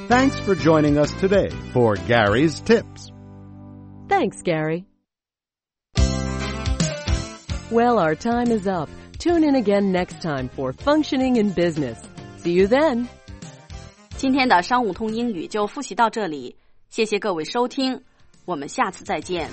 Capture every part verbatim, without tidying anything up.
Thanks for joining us today for Gary's Tips. Thanks, Gary. Well, our time is up. Tune in again next time for Functioning in Business. See you then. 今天的商务通英语就复习到这里，谢谢各位收听，我们下次再见。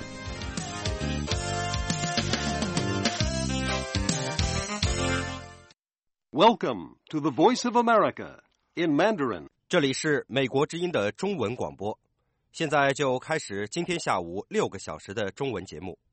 Welcome to the Voice of America in Mandarin. 这里是美国之音的中文广播，现在就开始今天下午六个小时的中文节目。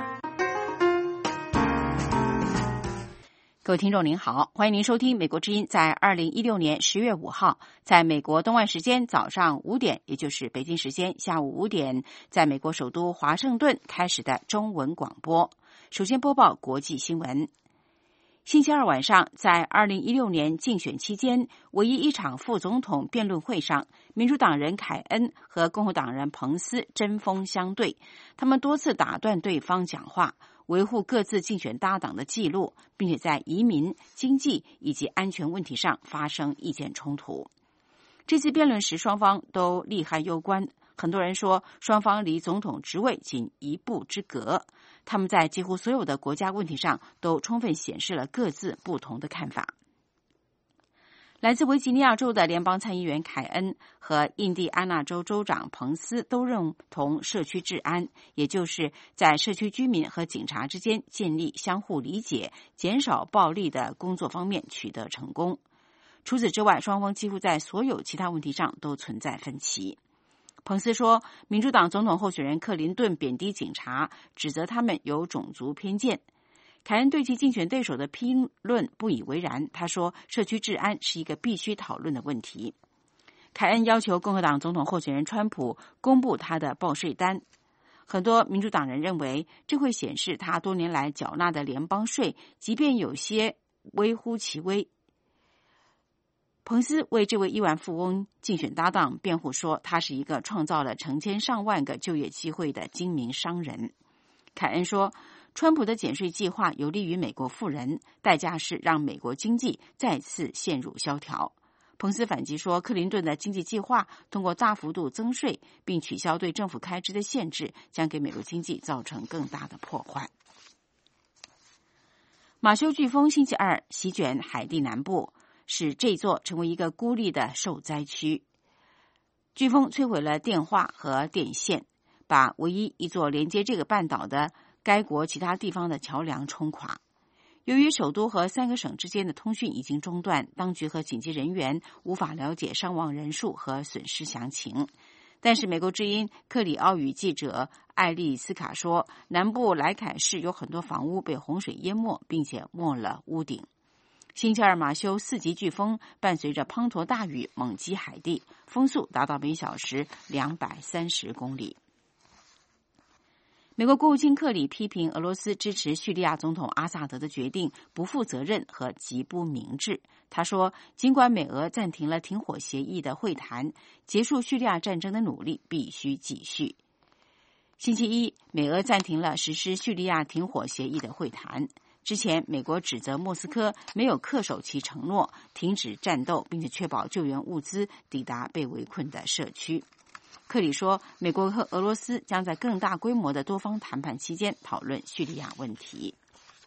各位听众您好，欢迎您收听美国之音在二零一六年十月五号在美国东岸时间早上五点，也就是北京时间下午五点，在美国首都华盛顿开始的中文广播。首先播报国际新闻。星期二晚上，在二零一六年竞选期间唯一一场副总统辩论会上，民主党人凯恩和共和党人彭斯针锋相对，他们多次打断对方讲话，维护各自竞选搭档的记录，并且在移民、经济以及安全问题上发生意见冲突。这次辩论时，双方都利害攸关，很多人说双方离总统职位仅一步之隔。他们在几乎所有的国家问题上都充分显示了各自不同的看法。来自维吉尼亚州的联邦参议员凯恩和印第安纳州州长彭斯都认同社区治安，也就是在社区居民和警察之间建立相互理解、减少暴力的工作方面取得成功。除此之外，双方几乎在所有其他问题上都存在分歧。彭斯说，民主党总统候选人克林顿贬低警察，指责他们有种族偏见。凯恩对其竞选对手的批论不以为然，他说社区治安是一个必须讨论的问题。凯恩要求共和党总统候选人川普公布他的报税单。很多民主党人认为这会显示他多年来缴纳的联邦税，即便有些微乎其微。彭斯为这位亿万富翁竞选搭档辩护说，他是一个创造了成千上万个就业机会的精明商人。凯恩说，川普的减税计划有利于美国富人，代价是让美国经济再次陷入萧条。彭斯反击说，克林顿的经济计划通过大幅度增税并取消对政府开支的限制，将给美国经济造成更大的破坏。马修飓风星期二席卷海地南部，使这座成为一个孤立的受灾区。飓风摧毁了电话和电线，把唯一一座连接这个半岛的该国其他地方的桥梁冲垮。由于首都和三个省之间的通讯已经中断，当局和紧急人员无法了解伤亡人数和损失详情。但是美国之音克里奥语记者艾利斯卡说，南部莱凯市有很多房屋被洪水淹没，并且没了屋顶。星期二，马修四级飓风伴随着滂沱大雨猛击海地，风速达到每小时两百三十公里。美国国务卿克里批评俄罗斯支持叙利亚总统阿萨德的决定不负责任和极不明智。他说，尽管美俄暂停了停火协议的会谈，结束叙利亚战争的努力必须继续。星期一，美俄暂停了实施叙利亚停火协议的会谈。之前，美国指责莫斯科没有恪守其承诺，停止战斗，并且确保救援物资抵达被围困的社区。克里说，美国和俄罗斯将在更大规模的多方谈判期间讨论叙利亚问题。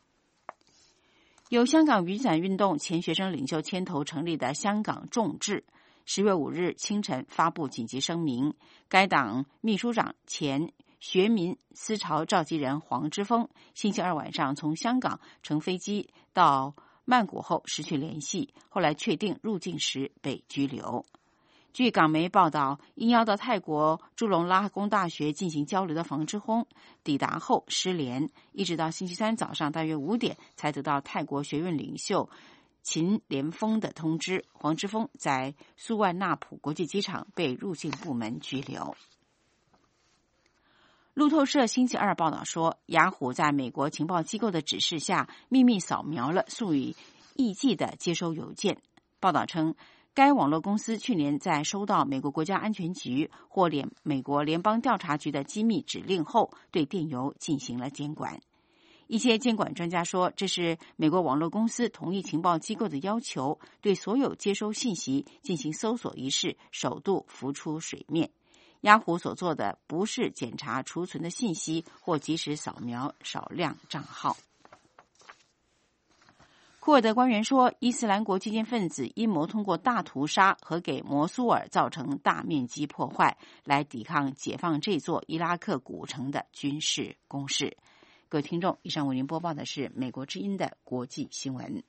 由香港雨伞运动前学生领袖牵头成立的香港众志，十月五日清晨发布紧急声明，该党秘书长前学民思潮召集人黄之锋星期二晚上从香港乘飞机到曼谷后失去联系，后来确定入境时被拘留。据港媒报道，应邀到泰国朱隆拉工大学进行交流的黄之锋抵达后失联，一直到星期三早上大约五点才得到泰国学院领袖秦连峰的通知，黄之锋在苏万纳普国际机场被入境部门拘留。路透社星期二报道说，雅虎在美国情报机构的指示下秘密扫描了数以亿计的接收邮件。报道称，该网络公司去年在收到美国国家安全局或联美国联邦调查局的机密指令后，对电邮进行了监管。 一些监管专家说，这是美国网络公司同意情报机构的要求，对所有接收信息进行搜索一事首度浮出水面。雅虎所做的不是检查储存的信息或及时扫描少量账号。库尔德官员说，伊斯兰国激进分子阴谋通过大屠杀和给摩苏尔造成大面积破坏，来抵抗解放这座伊拉克古城的军事攻势。各位听众，以上为您播报的是美国之音的国际新闻。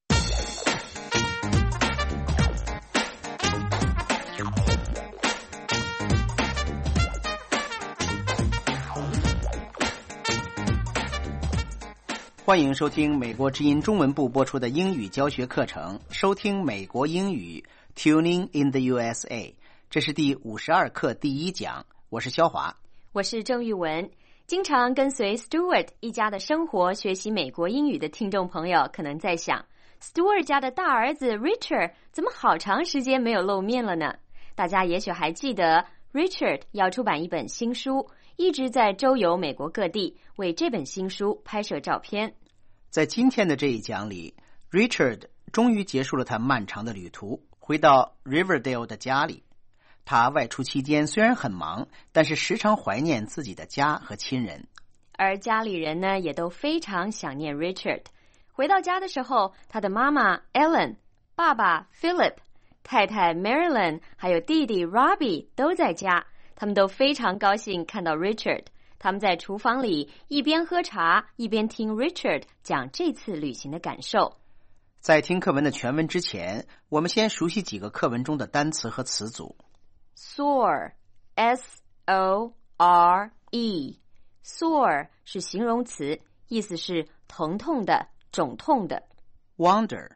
欢迎收听美国之音中文部播出的英语教学课程，收听美国英语 Tuning in the U S A， 这是第五十二课第一讲，我是肖华， 我是郑玉文。经常跟随 Stuart 一家的生活学习美国英语的听众朋友可能在想， Stuart 家的大儿子 Richard 怎么好长时间没有露面了呢？大家也许还记得 Richard 要出版一本新书，一直在周游美国各地，为这本新书拍摄照片。 在今天的这一讲里， Richard 终于结束了他漫长的旅途，回到 Riverdale 的家里。他外出期间虽然很忙，但是时常怀念自己的家和亲人。 而家里人呢，也都非常想念 Richard。回到家的时候，他的妈妈 Ellen、爸爸 Philip、太太 Marilyn 还有弟弟 Robbie 都在家，他们都非常高兴看到 Richard。他们在厨房里一边喝茶，一边听 Richard 讲这次旅行的感受。 在听课文的全文之前，我们先熟悉几个课文中的单词和词组。 Sore, S O R E Sore 是形容词，意思是疼痛的、肿痛的。 Wander,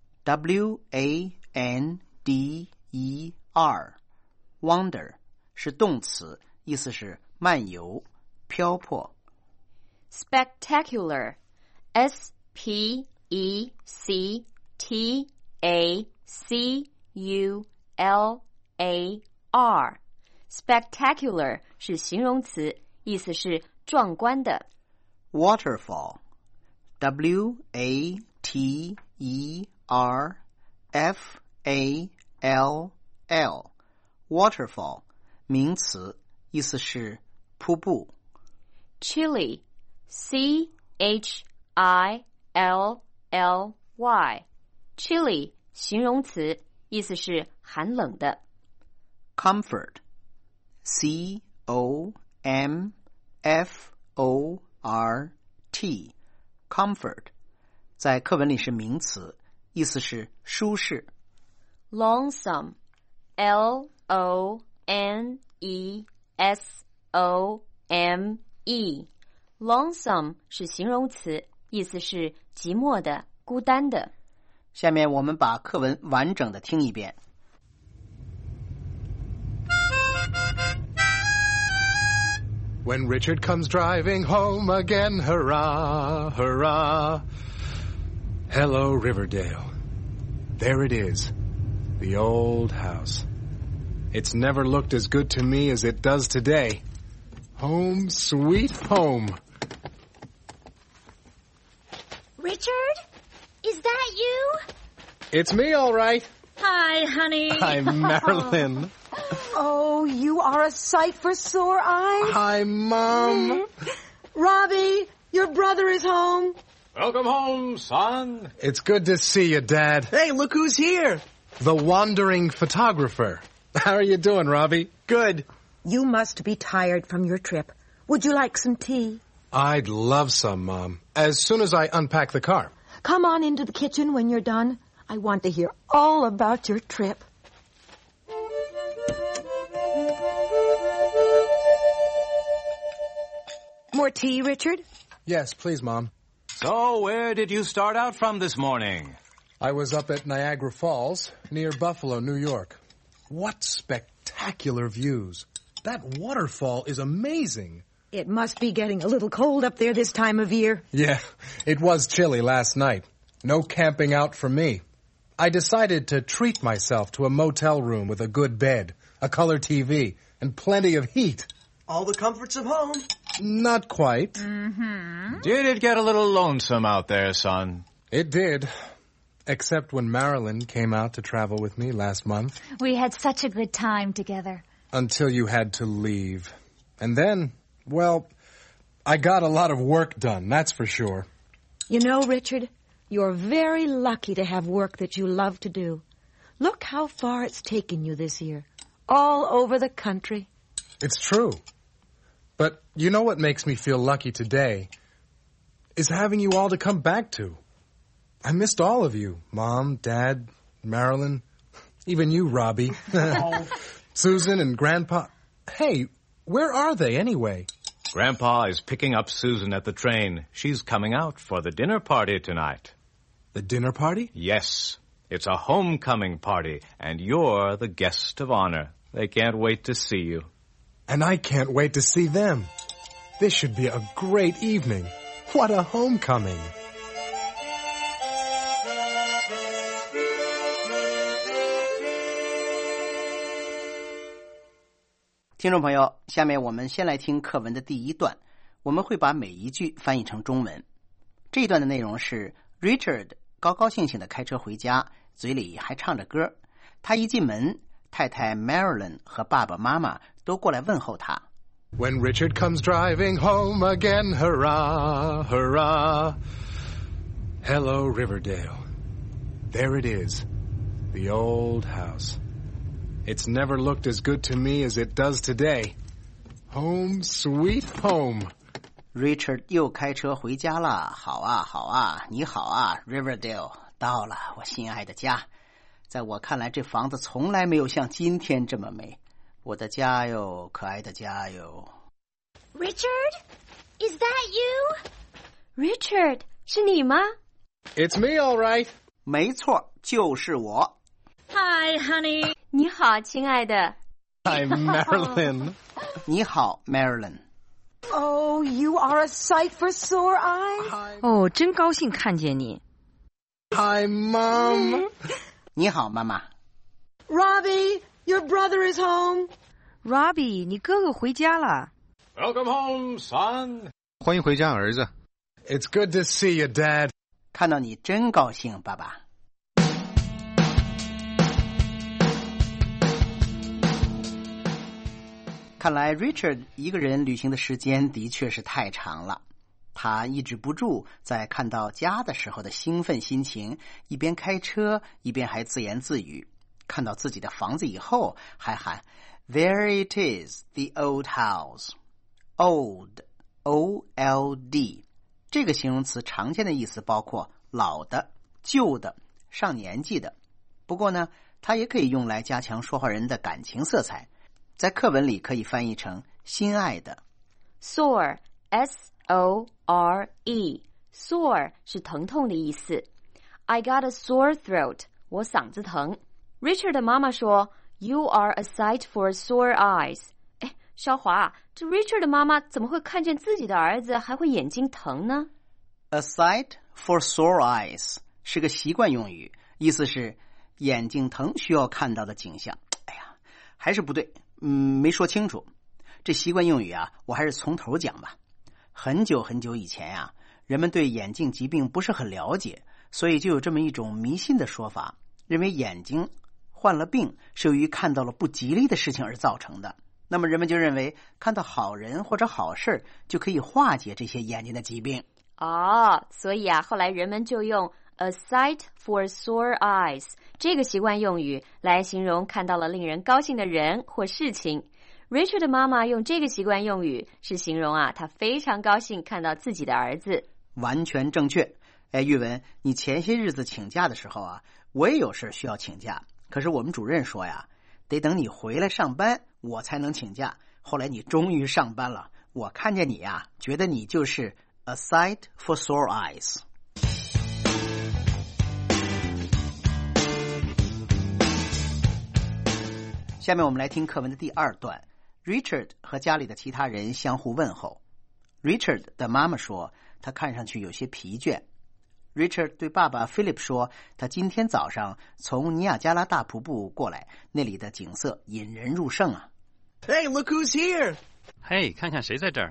W A N D E R Wander 是动词，意思是漫游、漂泊。 Spectacular, S P E C T A C U L A R Spectacular 是形容词，意思是壮观的。 Waterfall, W A T E R F A L L Waterfall 名词，意思是瀑布。 Chilly, C H I L L Y Chilly 形容词，意思是寒冷的。 Comfort, C O M F O R T Comfort 在课文里是名词，意思是舒适。 Lonesome, L O N E S O M E Lonesome 是形容词，意思是寂寞的、孤单的。 下面我们把课文完整的听一遍。 When Richard comes driving home again, hurrah, hurrah. Hello, Riverdale. There it is, the old house. It's never looked as good to me as it does today. Home, sweet home. Richard? Is that you? It's me, all right. Hi, honey. I'm Marilyn. Oh, you are a sight for sore eyes. Hi, Mom. Mm-hmm. Robbie, your brother is home. Welcome home, son. It's good to see you, Dad. Hey, look who's here. The wandering photographer. How are you doing, Robbie? Good. You must be tired from your trip. Would you like some tea? I'd love some, Mom. As soon as I unpack the car. Come on into the kitchen when you're done. I want to hear all about your trip. More tea, Richard? Yes, please, Mom. So, where did you start out from this morning? I was up at Niagara Falls, near Buffalo, New York. What spectacular views. That waterfall is amazing. It must be getting a little cold up there this time of year. Yeah, it was chilly last night. No camping out for me. I decided to treat myself to a motel room with a good bed, a color T V, and plenty of heat. All the comforts of home. Not quite. Mm-hmm. Did it get a little lonesome out there, son? It did. Except when Marilyn came out to travel with me last month. We had such a good time together. Until you had to leave. And then, well, I got a lot of work done, that's for sure. You know, Richard, you're very lucky to have work that you love to do. Look how far it's taken you this year. All over the country. It's true. But you know what makes me feel lucky today? Is having you all to come back to. I missed all of you. Mom, Dad, Marilyn, even you, Robbie. Susan and Grandpa. Hey, where are they anyway? Grandpa is picking up Susan at the train. She's coming out for the dinner party tonight. The dinner party? Yes. It's a homecoming party, and you're the guest of honor. They can't wait to see you. And I can't wait to see them. This should be a great evening. What a homecoming. 听众朋友，下面我们先来听课文的第一段，我们会把每一句翻译成中文。这一段的内容是 Richard 高高兴兴地开车回家，嘴里还唱着歌。他一进门，太太 Marilyn 和爸爸妈妈都过来问候他。 When Richard comes driving home again, hurrah, hurrah. Hello, Riverdale. There it is, the old house. It's never looked as good to me as it does today. Home, sweet home. Richard 又开车回家了。好啊，好啊，你好啊 Riverdale， 到了，我心爱的家。在我看来，这房子从来没有像今天这么美。我的家哟，可爱的家哟。 Richard? Is that you? Richard, 是你吗？ It's me, all right. 没错，就是我。 Hi, honey. 你好，亲爱的。 Hi, Marilyn. 你好 Marilyn。 Oh, you are a sight for sore eyes. 哦，真高兴看见你。 Hi, Mom. 你好，妈妈。 Robbie, your brother is home. Robbie, 你哥哥回家了。 Welcome home, son. 欢迎回家，儿子。 It's good to see you, Dad. 看到你真高兴，爸爸。看来 Richard 一个人旅行的时间的确是太长了，他抑制不住在看到家的时候的兴奋心情，一边开车一边还自言自语，看到自己的房子以后还喊 There it is, the old house. Old, O L D 这个形容词常见的意思包括老的、旧的、上年纪的，不过呢它也可以用来加强说话人的感情色彩，在课文里可以翻译成心爱的。 Sore, S O R E Sore 是疼痛的意思。 I got a sore throat 我嗓子疼。 Richard 的妈妈说 You are a sight for sore eyes。 哎，肖华，这 Richard 的妈妈怎么会看见自己的儿子还会眼睛疼呢？ A sight for sore eyes 是个习惯用语，意思是眼睛疼需要看到的景象。哎呀，还是不对，嗯，没说清楚。这习惯用语啊，我还是从头讲吧。很久很久以前呀、啊，人们对眼镜疾病不是很了解，所以就有这么一种迷信的说法，认为眼睛患了病是由于看到了不吉利的事情而造成的。那么人们就认为看到好人或者好事就可以化解这些眼睛的疾病。 哦，所以啊，后来人们就用 a sight for sore eyes 这个习惯用语来形容看到了令人高兴的人或事情。Richard 的妈妈用这个习惯用语是形容啊，她非常高兴看到自己的儿子。 完全正确。哎，玉文，你前些日子请假的时候啊，我也有事需要请假，可是我们主任说呀，得等你回来上班我才能请假。后来你终于上班了，我看见你呀，觉得你就是 a sight for sore eyes。下面我们来听课文的第二段。Richard 和家里的其他人相互问候。Richard 的妈妈说他看上去有些疲倦。Richard 对爸爸 Philip 说他今天早上从尼亚加拉大瀑布过来，那里的景色引人入胜啊。 Hey, look who's here! 嘿，看看谁在这儿。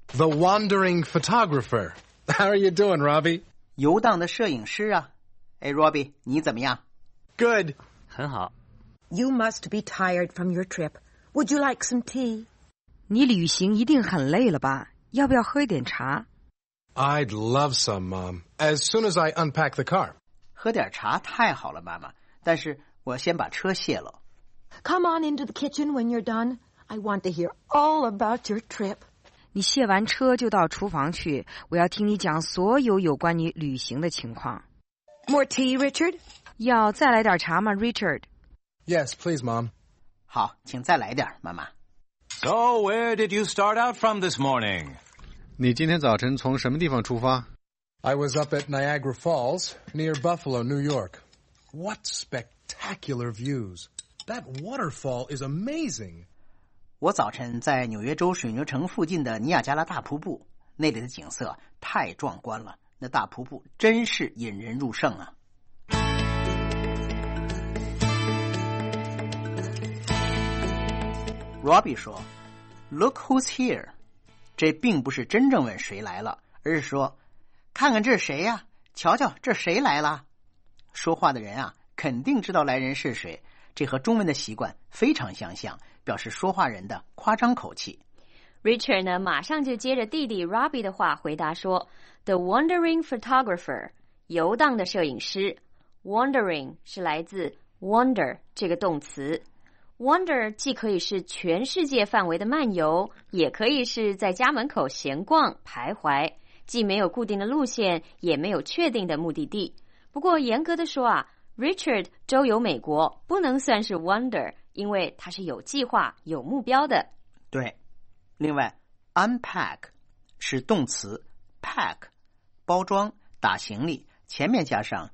The wandering photographer. How are you doing, Robbie? 游荡的摄影师啊。哎 Robbie 你怎么样？ Good. 很好。 You must be tired from your trip. Would you like some tea? 你旅行一定很累了吧？要不要喝一点茶？ I'd love some, Mom. As soon as I unpack the car. 喝点茶太好了，妈妈。但是我先把车卸了。 Come on into the kitchen when you're done. I want to hear all about your trip. 你卸完车就到厨房去，我要听你讲所有有关你旅行的情况。 More tea, Richard? 要再来点茶吗 ，Richard？ Yes, please, Mom. 好，请再来点，妈妈。 So, where did you start out from this morning? 你今天早晨从什么地方出发？ I was up at Niagara Falls, near Buffalo, New York. What spectacular views. That waterfall is amazing. 我早晨在纽约州水牛城附近的尼亚加拉大瀑布，那里的景色太壮观了，那大瀑布真是引人入胜啊。Robbie 说 Look who's here. 这并不是真正问谁来了，而是说看看这是谁呀、啊、瞧瞧这谁来了。说话的人啊肯定知道来人是谁，这和中文的习惯非常相像，表示说话人的夸张口气。 Richard 呢马上就接着弟弟 Robbie 的话回答说 The wandering photographer 游荡的摄影师。 Wandering 是来自 wander 这个动词。 Wander 既可以是全世界范围的漫游，也可以是在家门口闲逛徘徊，既没有固定的路线，也没有确定的目的地。不过严格的说啊 Richard 周游美国不能算是 wander， 因为他是有计划有目标的。 对，另外 unpack 是动词 pack 包装打行李，前面加上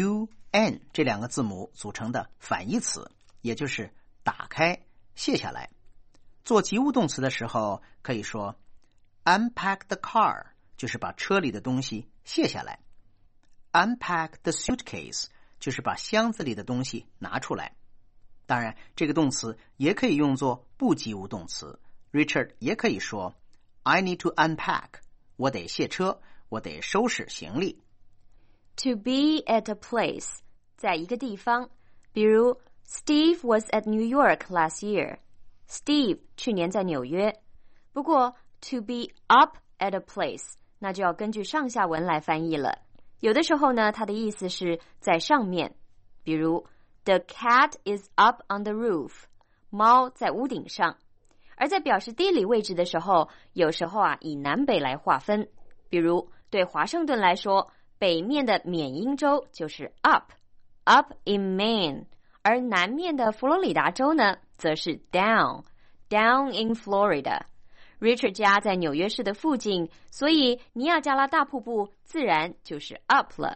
un 这两个字母组成的反义词，也就是打开卸下来。做及物动词的时候可以说 unpack the car 就是把车里的东西卸下来， unpack the suitcase 就是把箱子里的东西拿出来。当然这个动词也可以用作不及物动词， Richard 也可以说 I need to unpack 我得卸车，我得收拾行李。 To be at a place 在一个地方，比如Steve was at New York last year. Steve 去年在纽约。不过 to be up at a place 那就要根据上下文来翻译了。有的时候呢，它的意思是在上面，比如 The cat is up on the roof. 猫在屋顶上。而在表示地理位置的时候，有时候啊以南北来划分。比如对华盛顿来说，北面的缅因州就是 up, up in Maine。而南面的佛罗里达州呢，则是 down, down in Florida. Richard 家在纽约市的附近，所以尼亚加拉大瀑布自然就是 up 了。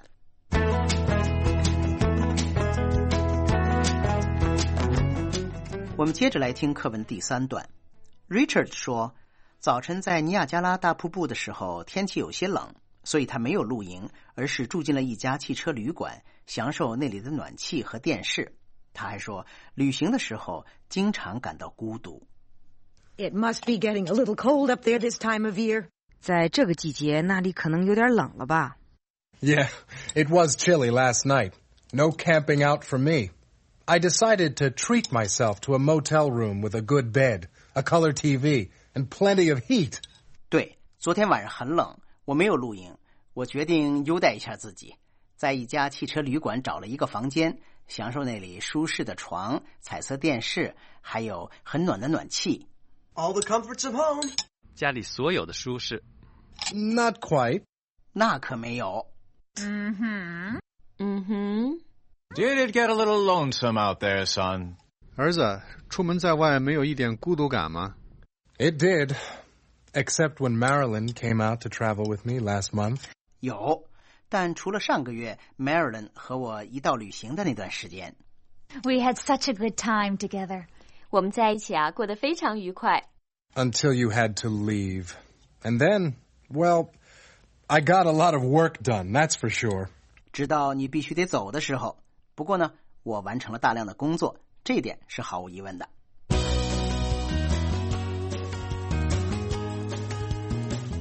我们接着来听课文第三段。 Richard 说，早晨在尼亚加拉大瀑布的时候，天气有些冷，所以他没有露营，而是住进了一家汽车旅馆，享受那里的暖气和电视。他还说，旅行的时候经常感到孤独。 It must be getting a little cold up there this time of year. 在这个季节，那里可能有点冷了吧？ Yeah, it was chilly last night. No camping out for me. I decided to treat myself to a motel room with a good bed, a color T V, and plenty of heat. 对，昨天晚上很冷，我没有露营，我决定优待一下自己，在一家汽车旅馆找了一个房间，享受那里舒适的床、彩色电视，还有很暖的暖气。 All the comforts of home. 家里所有的舒适。 Not quite. 那可没有。 嗯哼， 嗯哼。 Did it get a little lonesome out there, son? 儿子，出门在外没有一点孤独感吗？ It did, except when Marilyn came out to travel with me last month. 有，但除了上个月 Marilyn 和我一道旅行的那段时间。 We had such a good time together. 我们在一起啊，过得非常愉快。 Until you had to leave. And then, well, I got a lot of work done, that's for sure. 直到你必须得走的时候。不过呢，我完成了大量的工作，这一点是毫无疑问的。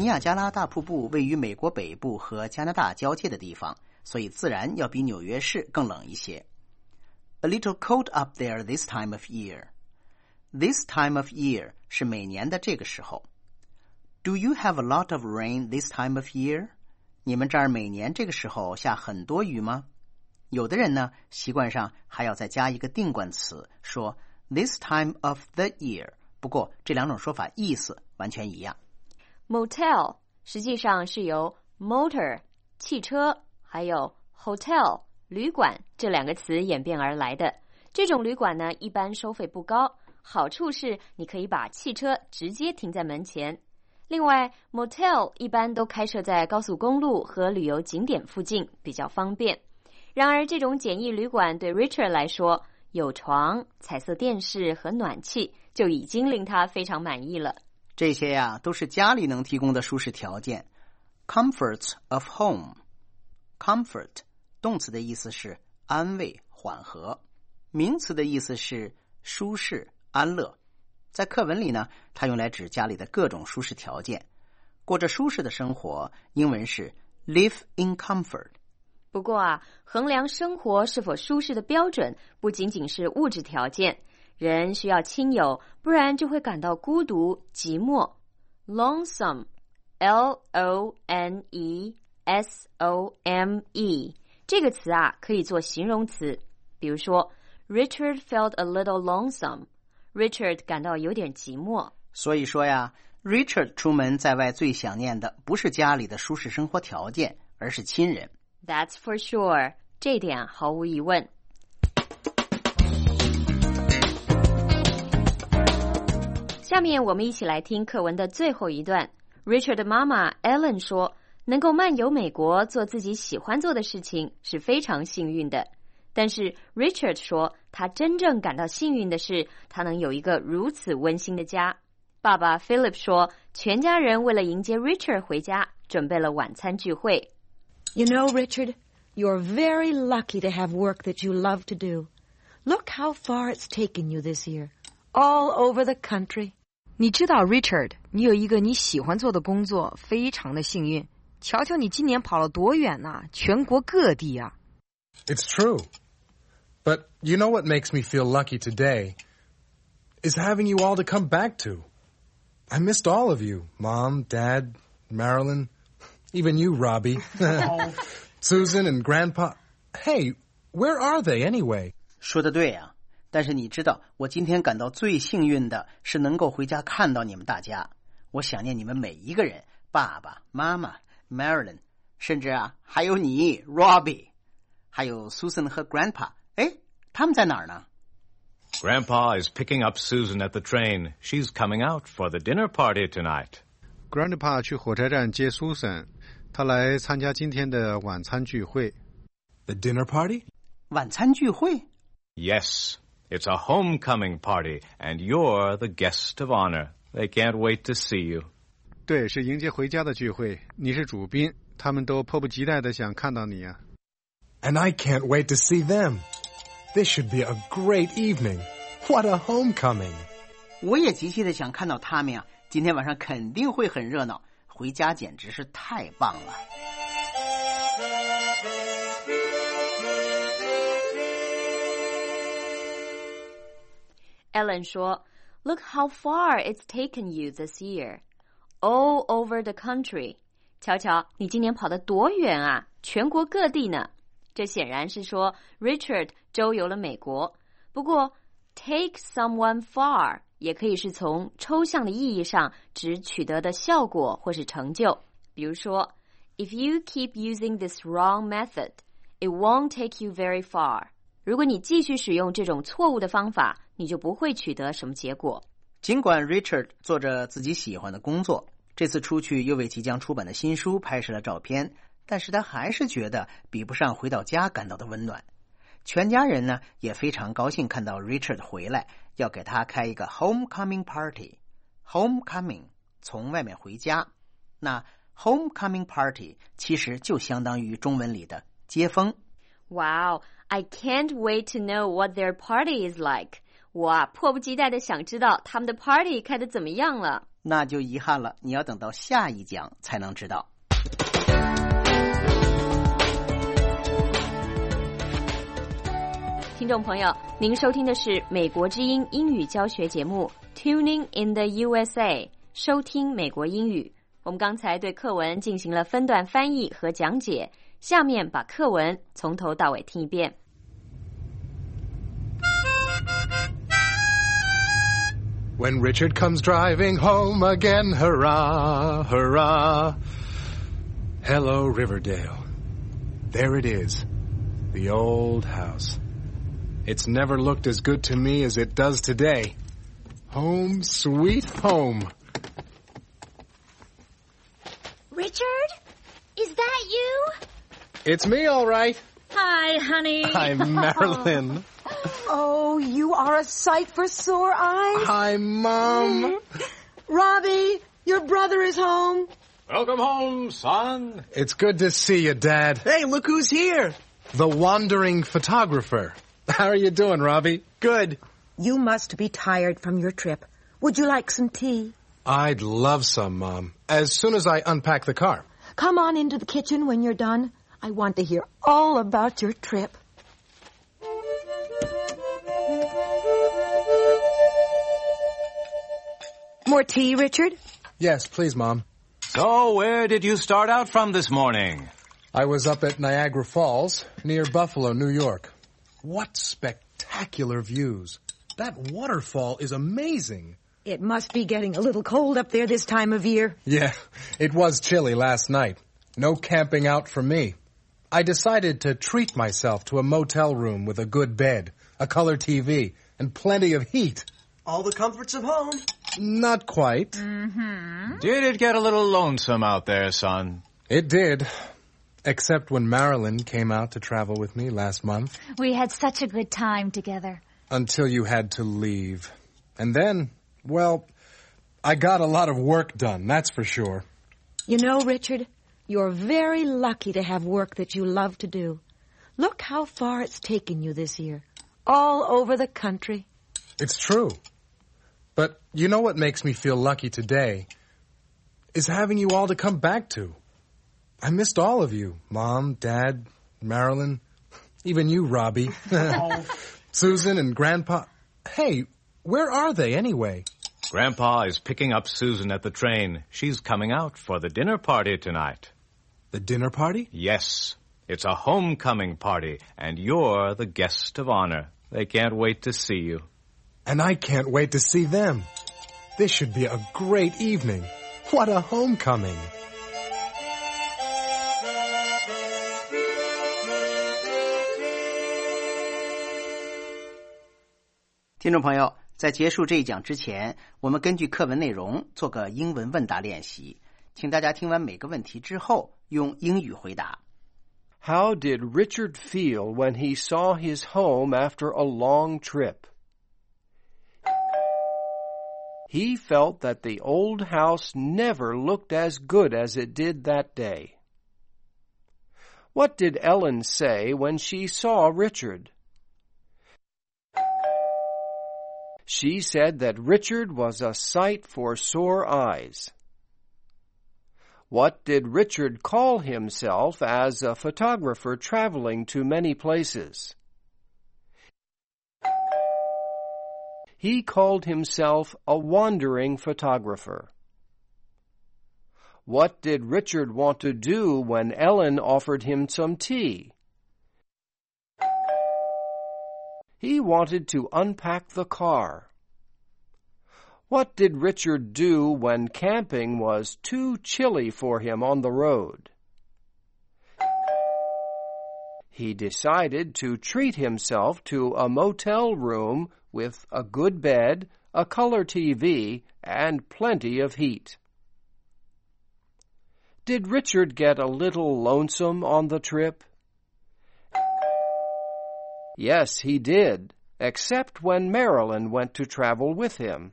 尼亚加拉大瀑布位于美国北部和加拿大交界的地方，所以自然要比纽约市更冷一些。A little cold up there this time of year. This time of year 是每年的这个时候。Do you have a lot of rain this time of year? 你们这儿每年这个时候下很多雨吗？有的人呢，习惯上还要再加一个定冠词，说 this time of the year。不过这两种说法意思完全一样。 Motel 实际上是由 motor 汽车还有 hotel 旅馆这两个词演变而来的。这种旅馆呢，一般收费不高，好处是你可以把汽车直接停在门前。另外 motel 一般都开设在高速公路和旅游景点附近，比较方便。然而这种简易旅馆对 Richard 来说，有床、彩色电视和暖气就已经令他非常满意了。 这些呀，都是家里能提供的舒适条件。Comforts of home. Comfort 动词的意思是安慰、缓和，名词的意思是舒适、安乐。在课文里呢，它用来指家里的各种舒适条件。过着舒适的生活，英文是 live in comfort。 不过啊，衡量生活是否舒适的标准不仅仅是物质条件，人需要亲友，不然就会感到孤独、寂寞。Lonesome, L O N E S O M E 这个词啊，可以做形容词。比如说 Richard felt a little lonesome. Richard 感到有点寂寞。 所以说呀， Richard 出门在外最想念的不是家里的舒适生活条件，而是亲人。 That's for sure. 这点毫无疑问。下面我们一起来听课文的最后一段。Richard 的妈妈 Ellen 说，能够漫游美国做自己喜欢做的事情是非常幸运的。但是 Richard 说，他真正感到幸运的是，他能有一个如此温馨的家。爸爸 Philip 说，全家人为了迎接 Richard 回家，准备了晚餐聚会。 You know, Richard, you're very lucky to have work that you love to do. Look how far it's taken you this year, all over the country. 你知道 Richard, 你有一个你喜欢做的工作，非常的幸运。瞧瞧你今年跑了多远啊，全国各地啊。 It's true. But you know what makes me feel lucky today is having you all to come back to. I missed all of you, Mom, Dad, Marilyn, even you, Robbie, Susan and Grandpa. Hey, where are they anyway? 说得对啊，但是你知道，我今天感到最幸运的是能够回家看到你们大家。我想念你们每一个人，爸爸妈妈 Marilyn， 甚至啊还有你 Robbie， 还有 Susan 和 Grandpa。哎，他们在哪儿呢？ Grandpa is picking up Susan at the train. She's coming out for the dinner party tonight. Grandpa 去火车站接 Susan， 他来参加今天的晚餐聚会。 The dinner party? 晚餐聚会？ Yes, it's a homecoming party, and you're the guest of honor. They can't wait to see you. 对，是迎接回家的聚会，你是主宾，他们都迫不及待地想看到你啊。 And I can't wait to see them. This should be a great evening. What a homecoming. 我也极其的想看到他们呀，今天晚上肯定会很热闹，回家简直是太棒了。 Ellen 说 Look how far it's taken you this year. All over the country. 瞧瞧，你今年跑得多远啊，全国各地呢。这显然是说 Richard 周游了美国。不过 take someone far 也可以是从抽象的意义上指取得的效果或是成就。比如说 If you keep using this wrong method, it won't take you very far. 如果你继续使用这种错误的方法，你就不会取得什么结果。 尽管 Richard 做着自己喜欢的工作，这次出去又为即将出版的新书拍摄了照片，但是他还是觉得比不上回到家感到的温暖。全家人呢也非常高兴看到 Richard 回来，要给他开一个 homecoming party。 homecoming 从外面回家，那 homecoming party 其实就相当于中文里的接风。 Wow, I can't wait to know what their party is like. 我啊，迫不及待的想知道他们的 party 开得怎么样了。 那就遗憾了，你要等到下一讲才能知道。 听众朋友，您收听的是美国之音英语教学节目 Tuning in the U S A， 收听美国英语。我们刚才对课文进行了分段翻译和讲解，下面把课文从头到尾听一遍。 When Richard comes driving home again, hurrah, hurrah. Hello, Riverdale. There it is, the old house. It's never looked as good to me as it does today. Home, sweet home. Richard? Is that you? It's me, all right. Hi, honey. Hi, Marilyn. Oh, you are a sight for sore eyes. Hi, Mom. Robbie, your brother is home. Welcome home, son. It's good to see you, Dad. Hey, look who's here. The wandering photographer. How are you doing, Robbie? Good. You must be tired from your trip. Would you like some tea? I'd love some, Mom. As soon as I unpack the car. Come on into the kitchen when you're done. I want to hear all about your trip. More tea, Richard? Yes, please, Mom. So, where did you start out from this morning? I was up at Niagara Falls, near Buffalo, New York. What spectacular views. That waterfall is amazing. It must be getting a little cold up there this time of year. Yeah, it was chilly last night. No camping out for me. I decided to treat myself to a motel room with a good bed, a color T V, and plenty of heat. All the comforts of home. Not quite. Mm-hmm. Did it get a little lonesome out there, son? It did. Except when Marilyn came out to travel with me last month. We had such a good time together. Until you had to leave. And then, well, I got a lot of work done, that's for sure. You know, Richard, you're very lucky to have work that you love to do. Look how far it's taken you this year. All over the country. It's true. But you know what makes me feel lucky today? Is having you all to come back to. I missed all of you. Mom, Dad, Marilyn, even you, Robbie. Susan and Grandpa. Hey, where are they anyway? Grandpa is picking up Susan at the train. She's coming out for the dinner party tonight. The dinner party? Yes. It's a homecoming party, and you're the guest of honor. They can't wait to see you. And I can't wait to see them. This should be a great evening. What a homecoming. 听众朋友，在结束这一讲之前，我们根据课文内容做个英文问答练习，请大家听完每个问题之后用英语回答。 How did Richard feel when he saw his home after a long trip? He felt that the old house never looked as good as it did that day. What did Ellen say when she saw Richard? She said that Richard was a sight for sore eyes. What did Richard call himself as a photographer traveling to many places? He called himself a wandering photographer. What did Richard want to do when Ellen offered him some tea? He wanted to unpack the car. What did Richard do when camping was too chilly for him on the road? He decided to treat himself to a motel room with a good bed, a color T V, and plenty of heat. Did Richard get a little lonesome on the trip? Yes, he did, except when Marilyn went to travel with him.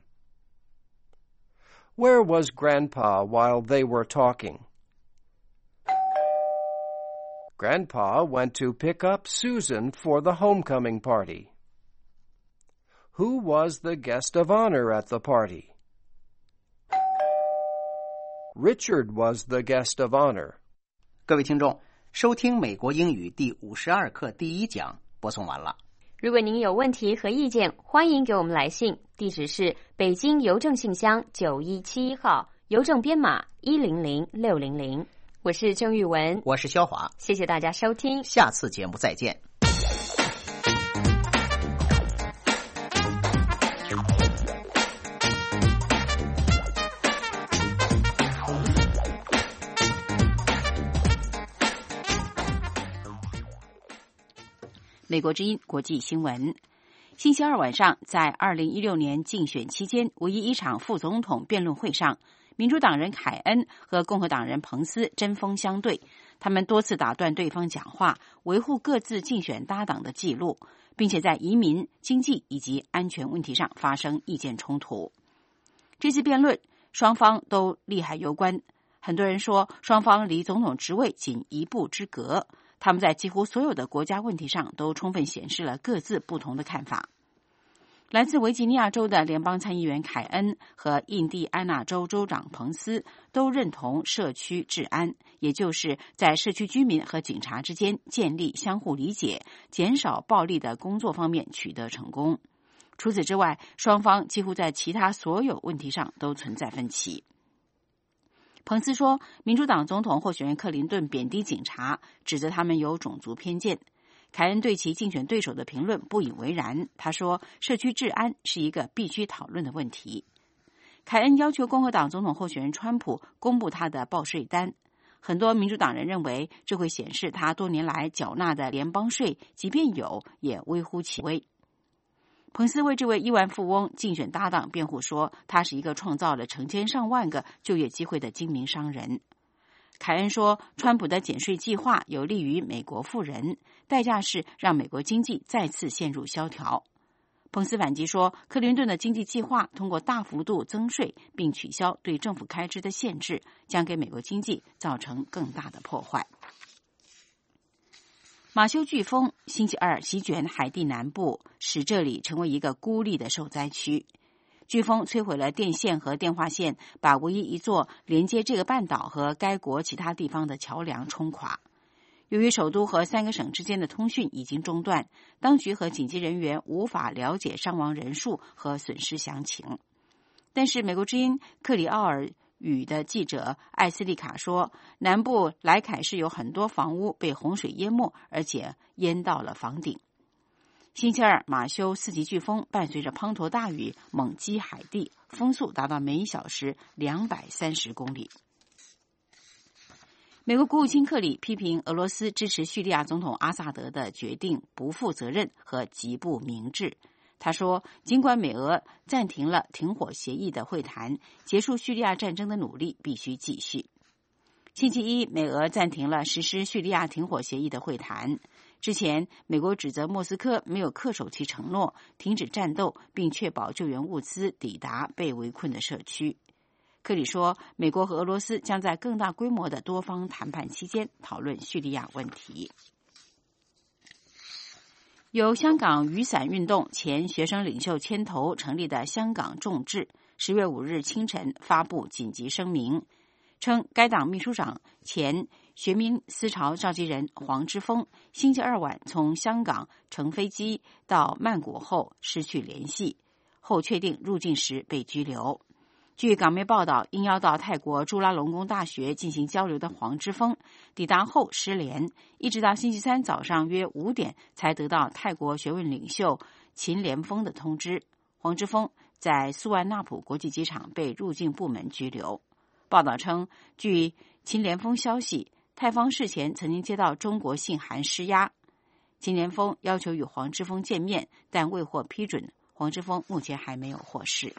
Where was Grandpa while they were talking? Grandpa went to pick up Susan for the homecoming party. Who was the guest of honor at the party? Richard was the guest of honor. 各位听众，收听美国英语第五十二课第一讲播送完了。 如果您有问题和意见，欢迎给我们来信，地址是北京邮政信箱九一七一号，邮政编码一零零六零零。我是郑玉文， 我是肖华， 谢谢大家收听， 下次节目再见。 美国之音国际新闻。星期二晚上，在二零一六年竞选期间唯一一场副总统辩论会上，民主党人凯恩和共和党人彭斯针锋相对，他们多次打断对方讲话，维护各自竞选搭档的记录，并且在移民、经济以及安全问题上发生意见冲突。这次辩论，双方都利害攸关，很多人说双方离总统职位仅一步之隔。他们在几乎所有的国家问题上都充分显示了各自不同的看法。来自维吉尼亚州的联邦参议员凯恩和印第安纳州州长彭斯都认同社区治安，也就是在社区居民和警察之间建立相互理解、减少暴力的工作方面取得成功。除此之外，双方几乎在其他所有问题上都存在分歧。彭斯说，民主党总统候选人克林顿贬低警察，指责他们有种族偏见。凯恩对其竞选对手的评论不以为然，他说，社区治安是一个必须讨论的问题。凯恩要求共和党总统候选人川普公布他的报税单。很多民主党人认为，这会显示他多年来缴纳的联邦税，即便有，也微乎其微。彭斯为这位亿万富翁竞选搭档辩护说，他是一个创造了成千上万个就业机会的精明商人。凯恩说，川普的减税计划有利于美国富人，代价是让美国经济再次陷入萧条。彭斯反击说，克林顿的经济计划通过大幅度增税并取消对政府开支的限制，将给美国经济造成更大的破坏。马修飓风星期二席卷海地南部，使这里成为一个孤立的受灾区。飓风摧毁了电线和电话线，把唯一一座连接这个半岛和该国其他地方的桥梁冲垮。由于首都和三个省之间的通讯已经中断，当局和紧急人员无法了解伤亡人数和损失详情。但是美国之音克里奥尔语的记者艾斯利卡说，南部莱凯市有很多房屋被洪水淹没，而且淹到了房顶。星期二，马修四级飓风伴随着滂沱大雨猛击海地，风速达到每小时两百三十公里。美国国务卿克里批评俄罗斯支持叙利亚总统阿萨德的决定不负责任和极不明智。他说，尽管美俄暂停了停火协议的会谈，结束叙利亚战争的努力必须继续。星期一，美俄暂停了实施叙利亚停火协议的会谈。之前，美国指责莫斯科没有恪守其承诺，停止战斗，并确保救援物资抵达被围困的社区。克里说，美国和俄罗斯将在更大规模的多方谈判期间讨论叙利亚问题。由香港雨伞运动前学生领袖牵头成立的香港众志十月五日清晨发布紧急声明，称该党秘书长前学民思潮召集人黄之锋星期二晚从香港乘飞机到曼谷后失去联系，后确定入境时被拘留。据港媒报道，应邀到泰国朱拉隆功大学进行交流的黄之锋抵达后失联，一直到星期三早上约五点才得到泰国学运领袖秦连峰的通知。黄之锋在苏万纳普国际机场被入境部门拘留。报道称，据秦连峰消息，泰方事前曾经接到中国信函施压，秦连峰要求与黄之锋见面，但未获批准。黄之锋目前还没有获释。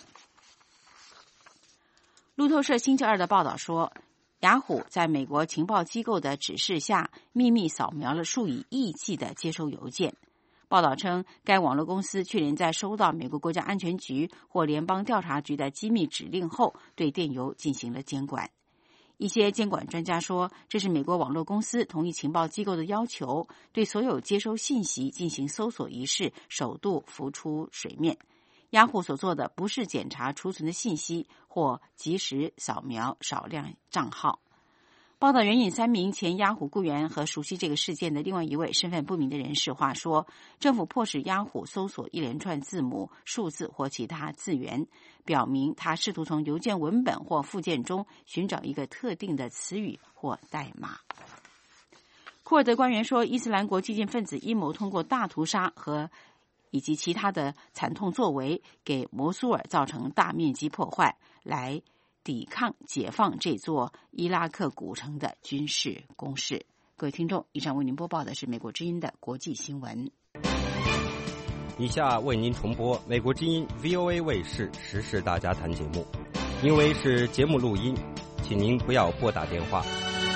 路透社星期二的报道说，雅虎在美国情报机构的指示下秘密扫描了数以亿计的接收邮件。报道称，该网络公司去年在收到美国国家安全局或联邦调查局的机密指令后，对电邮进行了监管。一些监管专家说，这是美国网络公司同意情报机构的要求，对所有接收信息进行搜索一事首度浮出水面。 雅虎所做的不是检查储存的信息或及时扫描少量账号。报道援引三名前雅虎雇员和熟悉这个事件的另外一位身份不明的人士话说，政府迫使雅虎搜索一连串字母、数字或其他字源，表明他试图从邮件文本或附件中寻找一个特定的词语或代码。库尔德官员说，伊斯兰国激进分子阴谋通过大屠杀和以及其他的惨痛作为，给摩苏尔造成大面积破坏，来抵抗解放这座伊拉克古城的军事攻势。各位听众，以上为您播报的是美国之音的国际新闻。 以下为您重播美国之音 V O A 卫视时事大家谈节目，因为是节目录音，请您不要拨打电话。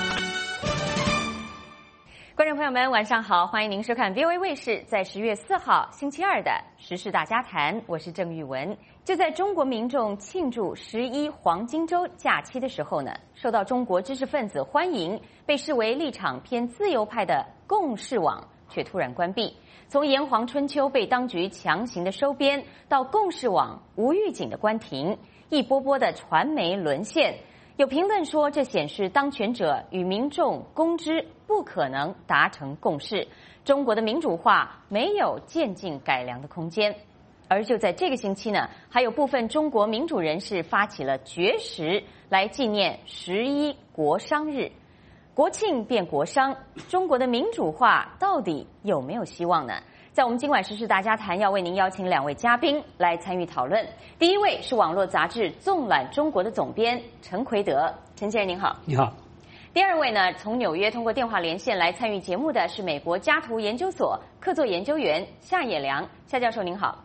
观众朋友们，晚上好，欢迎您收看 V O A 卫视在十月四号星期二的时事大家谈，我是郑玉文。就在中国民众庆祝十一黄金周假期的时候呢，受到中国知识分子欢迎，被视为立场偏自由派的共视网却突然关闭。从炎黄春秋被当局强行的收编，到共视网无预警的关停，一波波的传媒沦陷。有评论说，这显示当权者与民众公知不可能达成共识，中国的民主化没有渐进改良的空间。而就在这个星期呢，还有部分中国民主人士发起了绝食，来纪念十一国殇日。国庆变国殇，中国的民主化到底有没有希望呢？在我们今晚时事大家谈，要为您邀请两位嘉宾来参与讨论。第一位是网络杂志《纵览中国》的总编陈奎德，陈先生您好。 你好。 第二位呢，从纽约通过电话连线来参与节目的是美国加图研究所客座研究员夏野良，夏教授您好。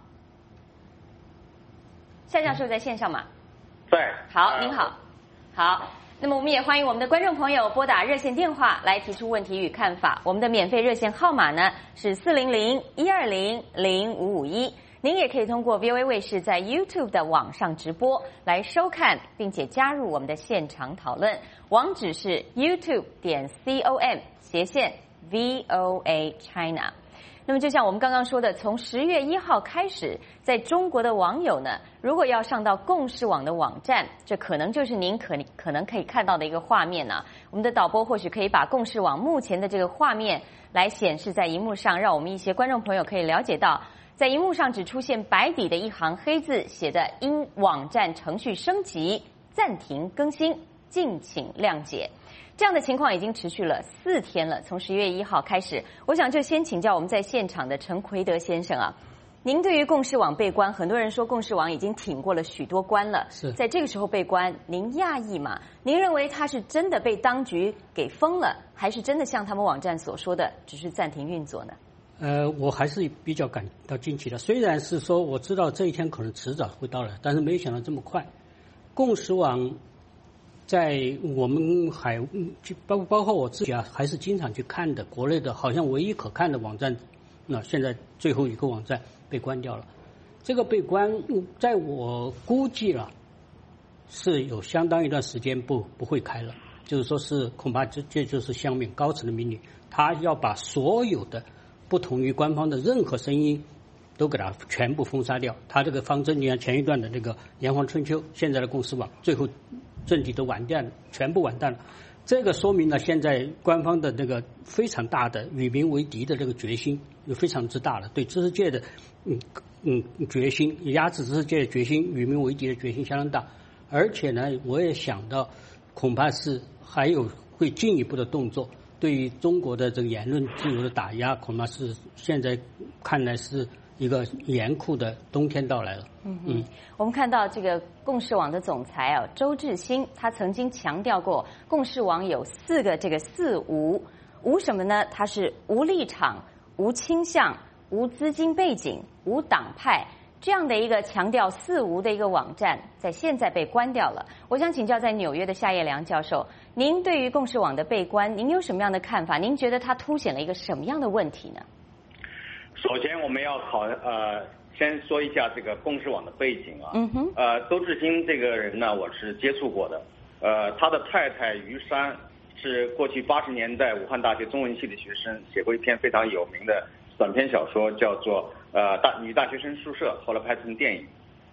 夏教授在线上吗？ 在。 好，您好。好。那么我们也欢迎我们的观众朋友拨打热线电话来提出问题与看法。我们的免费热线号码呢是四零零一二零零五五一。您也可以通过 V O A 卫视在 YouTube 的网上直播来收看，并且加入我们的现场讨论。网址是 YouTube 点 com 斜线 V O A China。那么就像我们刚刚说的，从十月一号开始，在中国的网友呢，如果要上到共视网的网站，这可能就是您可可能可以看到的一个画面呢、啊。我们的导播或许可以把共视网目前的这个画面来显示在荧幕上，让我们一些观众朋友可以了解到，在荧幕上只出现白底的一行黑字，写的因网站程序升级暂停更新，敬请谅解。这样的情况已经持续了四天了，从十月一号开始。我想就先请教我们在现场的陈奎德先生啊，您对于共视网被关，很多人说共视网已经挺过了许多关了， 是在这个时候被关，您讶异吗？您认为它是真的被当局给封了，还是真的像他们网站所说的只是暂停运作呢？ 呃，我还是比较感到惊奇的。虽然是说我知道这一天可能迟早会到来，但是没想到这么快。共视网在我们海包包括我自己啊，还是经常去看的，国内的好像唯一可看的网站，那现在最后一个网站被关掉了。这个被关，在我估计了，是有相当一段时间不不会开了，就是说是恐怕这这就是乡民高层的命令，他要把所有的不同于官方的任何声音都给它全部封杀掉。他这个方针，你看前一段的那个炎黄春秋，现在的共视网，最后政体都完蛋了，全部完蛋了。这个说明了现在官方的那个非常大的与民为敌的这个决心有非常之大了，对知识界的嗯嗯决心，压制知识界的决心，与民为敌的决心相当大。而且呢，我也想到，恐怕是还有会进一步的动作，对于中国的这个言论自由的打压，恐怕是现在看来是一个严酷的冬天到来了。 嗯嗯，我们看到这个共视网的总裁啊，周志新，他曾经强调过，共视网有四个这个四无，无什么呢？它是无立场、无倾向、无资金背景、无党派，这样的一个强调四无的一个网站，在现在被关掉了。我想请教在纽约的夏叶良教授，您对于共视网的被关，您有什么样的看法？您觉得它凸显了一个什么样的问题呢？ 首先，我们要考呃，先说一下这个共视网的背景啊。 嗯哼。 呃，周志新这个人呢，我是接触过的。呃，他的太太于珊是过去八十年代武汉大学中文系的学生，写过一篇非常有名的短篇小说，叫做《呃大女大学生宿舍》，后来拍成电影。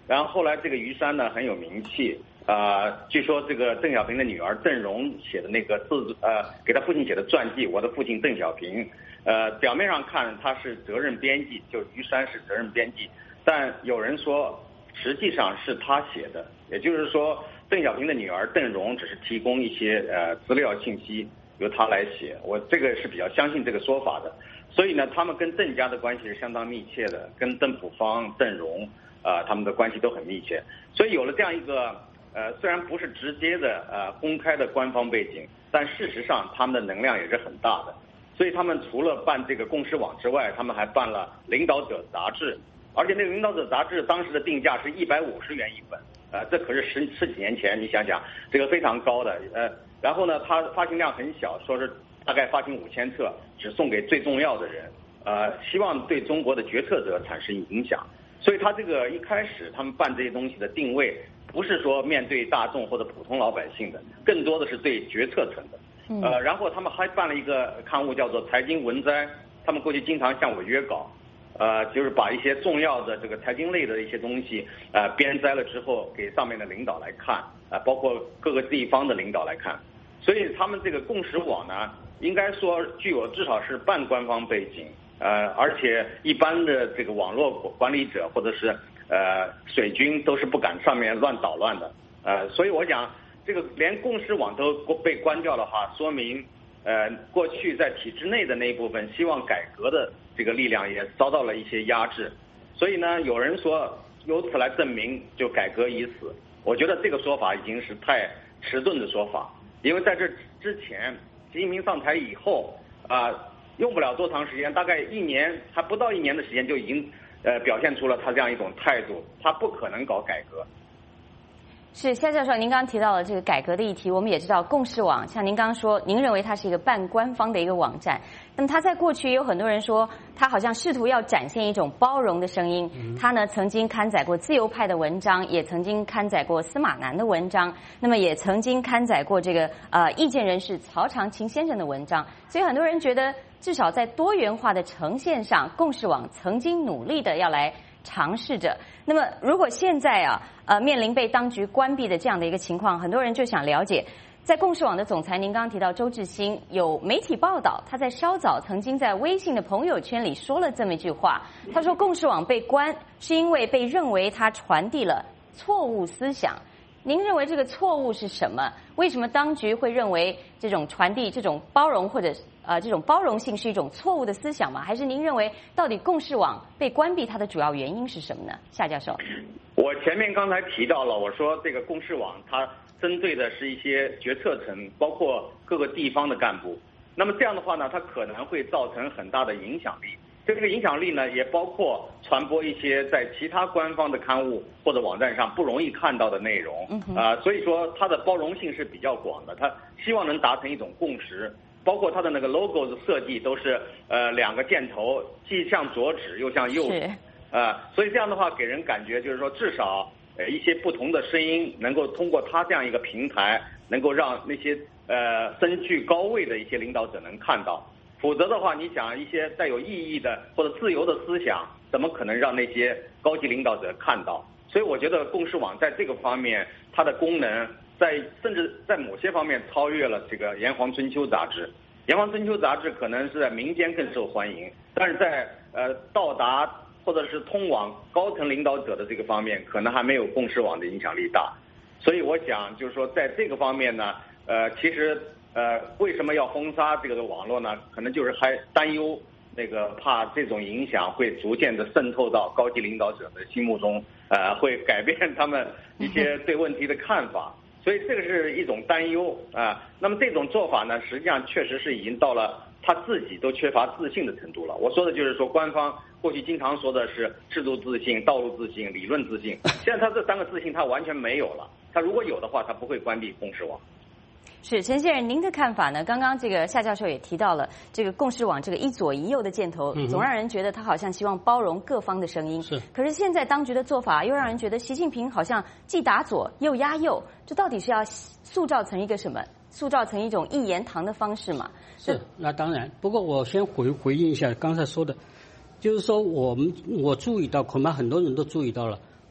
然后后来这个于山呢很有名气，呃，据说这个邓小平的女儿邓蓉写的那个自呃给他父亲写的传记《我的父亲邓小平》，呃，表面上看他是责任编辑，就于山是责任编辑，但有人说实际上是他写的，也就是说邓小平的女儿邓蓉只是提供一些呃资料信息由他来写，我这个是比较相信这个说法的。所以呢，他们跟邓家的关系是相当密切的，跟邓朴方、邓蓉啊、呃，他们的关系都很密切。所以有了这样一个呃，虽然不是直接的呃公开的官方背景，但事实上他们的能量也是很大的。所以他们除了办这个共识网之外，他们还办了《领导者》杂志，而且那个《领导者》杂志当时的定价是一百五十元一本，呃，这可是十十几年前，你想想，这个非常高的。呃，然后呢，它发行量很小，说是大概发行五千册，只送给最重要的人，呃，希望对中国的决策者产生影响。所以他这个一开始他们办这些东西的定位，不是说面对大众或者普通老百姓的，更多的是对决策层的。呃，然后他们还办了一个刊物叫做《财经文摘》，他们过去经常向我约稿，呃，就是把一些重要的这个财经类的一些东西，呃，编摘了之后给上面的领导来看，啊、呃，包括各个地方的领导来看。所以他们这个共识网呢，应该说具有至少是半官方背景，呃，而且一般的这个网络管理者或者是呃水军都是不敢上面乱捣乱的，呃，所以我想。这个连共识网都被关掉的话，说明，呃，过去在体制内的那一部分希望改革的这个力量也遭到了一些压制。所以呢，有人说由此来证明就改革已死，我觉得这个说法已经是太迟钝的说法，因为在这之前，习近平上台以后啊、呃，用不了多长时间，大概一年还不到一年的时间就已经呃表现出了他这样一种态度，他不可能搞改革。 是夏教授，您刚刚提到了这个改革的议题，我们也知道共识网，像您刚刚说，您认为它是一个半官方的一个网站。那么它在过去也有很多人说，它好像试图要展现一种包容的声音。它呢曾经刊载过自由派的文章，也曾经刊载过司马南的文章，那么也曾经刊载过这个呃意见人士曹长琴先生的文章。所以很多人觉得，至少在多元化的呈现上，共识网曾经努力的要来尝试着。那么如果现在啊呃面临被当局关闭的这样的一个情况，很多人就想了解，在共识网的总裁您刚刚提到周志新，有媒体报道他在稍早曾经在微信的朋友圈里说了这么一句话，他说共识网被关是因为被认为他传递了错误思想。您认为这个错误是什么？为什么当局会认为这种传递这种包容或者呃这种包容性是一种错误的思想吗？还是您认为到底共识网被关闭它的主要原因是什么呢？夏教授， 我前面刚才提到了，我说这个共识网它针对的是一些决策层，包括各个地方的干部。那么这样的话呢，它可能会造成很大的影响力。这个影响力呢，也包括传播一些在其他官方的刊物或者网站上不容易看到的内容。啊、呃，所以说它的包容性是比较广的，它希望能达成一种共识。包括它的那个 logo 的设计都是呃两个箭头，既向左指又向右指。啊、呃，所以这样的话给人感觉就是说，至少呃一些不同的声音能够通过它这样一个平台，能够让那些呃身居高位的一些领导者能看到。否则的话，你想一些带有意义的或者自由的思想，怎么可能让那些高级领导者看到？所以我觉得共识网在这个方面，它的功能在甚至在某些方面超越了这个《炎黄春秋》杂志。《炎黄春秋》杂志可能是在民间更受欢迎，但是在呃到达或者是通往高层领导者的这个方面，可能还没有共识网的影响力大。所以我想就是说，在这个方面呢，呃，其实。呃，为什么要封杀这个网络呢？可能就是还担忧那个怕这种影响会逐渐的渗透到高级领导者的心目中，呃，会改变他们一些对问题的看法，所以这个是一种担忧啊、呃。那么这种做法呢，实际上确实是已经到了他自己都缺乏自信的程度了。我说的就是说，官方过去经常说的是制度自信、道路自信、理论自信，现在他这三个自信他完全没有了。他如果有的话，他不会关闭共识网。 是陈先生，您的看法呢？刚刚这个夏教授也提到了这个共识网这个一左一右的箭头，总让人觉得他好像希望包容各方的声音。是，可是现在当局的做法又让人觉得习近平好像既打左又压右，这到底是要塑造成一个什么？塑造成一种一言堂的方式嘛？ 是，那当然。不过我先回回应一下刚才说的，就是说我们我注意到，恐怕很多人都注意到了。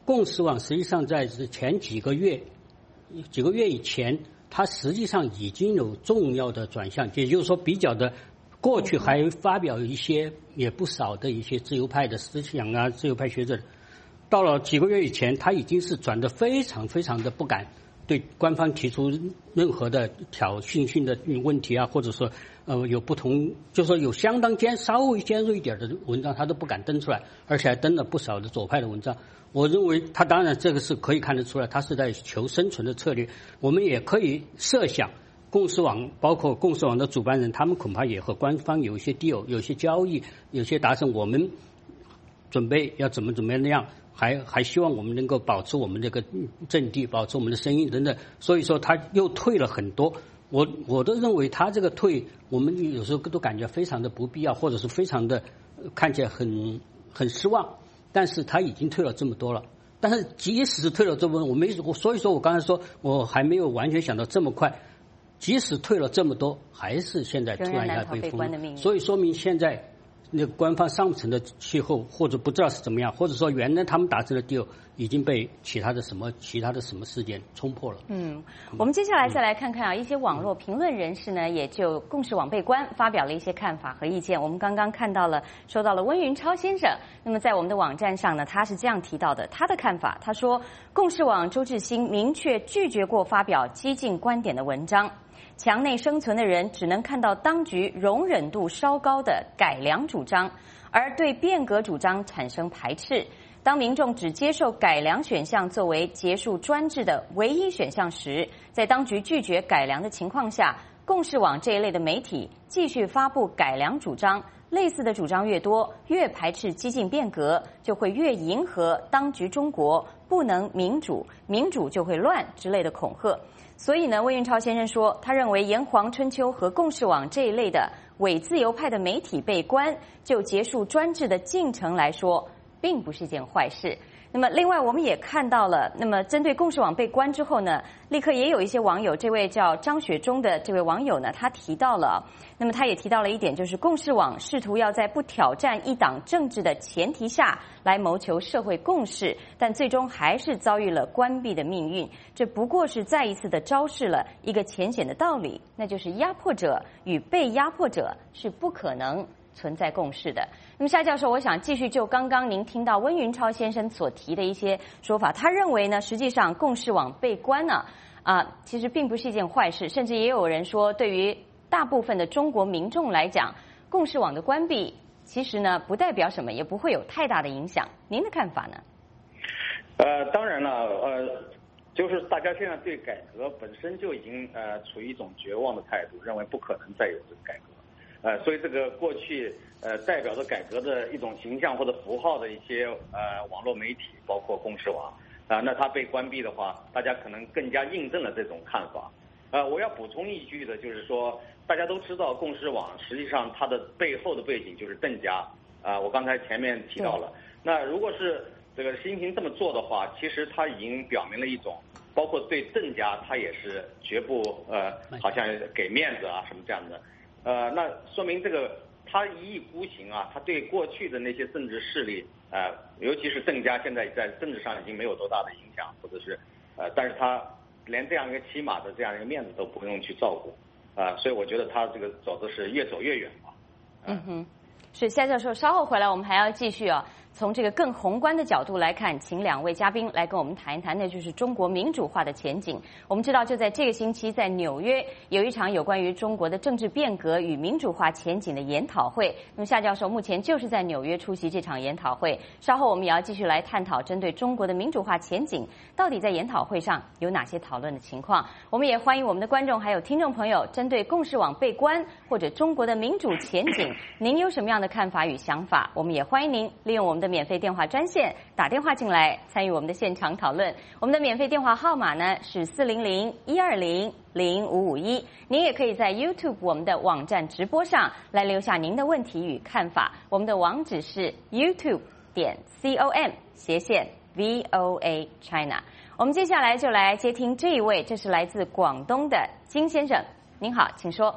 共识网实际上在前几个月、几个月以前，它实际上已经有重要的转向，也就是说，比较的过去还发表一些也不少的一些自由派的思想啊，自由派学者，到了几个月以前，他已经是转得非常非常的不敢对官方提出任何的挑衅性的问题啊，或者说呃有不同，就说有相当尖稍微尖锐一点的文章，他都不敢登出来，而且还登了不少的左派的文章。我认为他当然这个是可以看得出来，他是在求生存的策略。我们也可以设想，共识网包括共识网的主办人，他们恐怕也和官方有一些 deal， 有些交易，有些达成，我们准备要怎么怎么样，还还希望我们能够保持我们这个阵地，保持我们的声音等等。所以说他又退了很多。我我都认为他这个退，我们有时候都感觉非常的不必要，或者是非常的看起来很很失望。但是他已经退了这么多了。但是即使是退了这么多，我没我所以说我刚才说我还没有完全想到这么快。即使退了这么多，还是现在突然一下被封，所以说明现在那个官方上层的气候或者不知道是怎么样，或者说原来他们达成的 deal 已经被其他的什么其他的什么事件冲破了。 嗯，我们接下来再来看看啊，一些网络评论人士呢，也就共识网被关发表了一些看法和意见。我们刚刚看到了，收到了温云超先生。那么在我们的网站上呢，他是这样提到的，他的看法，他说，共识网周志新明确拒绝过发表激进观点的文章。墙内生存的人只能看到当局容忍度稍高的改良主张，而对变革主张产生排斥。当民众只接受改良选项作为结束专制的唯一选项时，在当局拒绝改良的情况下，共识网这一类的媒体继续发布改良主张，类似的主张越多，越排斥激进变革，就会越迎合当局中国不能民主，民主就会乱之类的恐吓。所以呢，魏运超先生说，他认为炎黄春秋和共识网这一类的伪自由派的媒体被关，就结束专制的进程来说，并不是一件坏事。那么另外我们也看到了，那么针对共识网被关之后呢，立刻也有一些网友，这位叫张雪忠的这位网友呢，他提到了，那么他也提到了一点，就是共识网试图要在不挑战一党政治的前提下来谋求社会共识，但最终还是遭遇了关闭的命运。这不过是再一次的昭示了一个浅显的道理，那就是压迫者与被压迫者是不可能存在共识的。那么夏教授，我想继续就刚刚您听到温云超先生所提的一些说法，他认为呢，实际上共识网被关呢，啊、呃，其实并不是一件坏事，甚至也有人说，对于大部分的中国民众来讲，共识网的关闭其实呢不代表什么，也不会有太大的影响。您的看法呢？ 呃，当然了，呃，就是大家现在对改革本身就已经呃处于一种绝望的态度，认为不可能再有这个改革。呃，所以这个过去呃代表着改革的一种形象或者符号的一些呃网络媒体，包括共识网啊、呃，那它被关闭的话，大家可能更加印证了这种看法。呃，我要补充一句的就是说，大家都知道共识网实际上它的背后的背景就是邓家啊、呃，我刚才前面提到了。那如果是这个习近平这么做的话，其实他已经表明了一种，包括对邓家他也是绝不呃好像给面子啊什么这样的。呃，那说明这个他一意孤行啊，他对过去的那些政治势力，呃，尤其是邓家，现在在政治上已经没有多大的影响，或者是呃，但是他连这样一个起码的这样一个面子都不用去照顾，啊、呃，所以我觉得他这个走的是越走越远吧。 呃、嗯哼，是夏教授，稍后回来我们还要继续啊。从这个更宏观的角度来看，请两位嘉宾来跟我们谈一谈，那就是中国民主化的前景。我们知道，就在这个星期，在纽约有一场有关于中国的政治变革与民主化前景的研讨会。那么夏教授目前就是在纽约出席这场研讨会。稍后我们也要继续来探讨，针对中国的民主化前景，到底在研讨会上有哪些讨论的情况。我们也欢迎我们的观众还有听众朋友，针对共识网被关或者中国的民主前景，您有什么样的看法与想法？我们也欢迎您利用我们的免费电话专线打电话进来参与我们的现场讨论。我们的免费电话号码呢是四零零一二零零五五一。您也可以在 YouTube 我们的网站直播上来留下您的问题与看法。我们的网址是 YouTube 点 com 斜线 V O A China。我们接下来就来接听这一位，这是来自广东的金先生。您好，请说。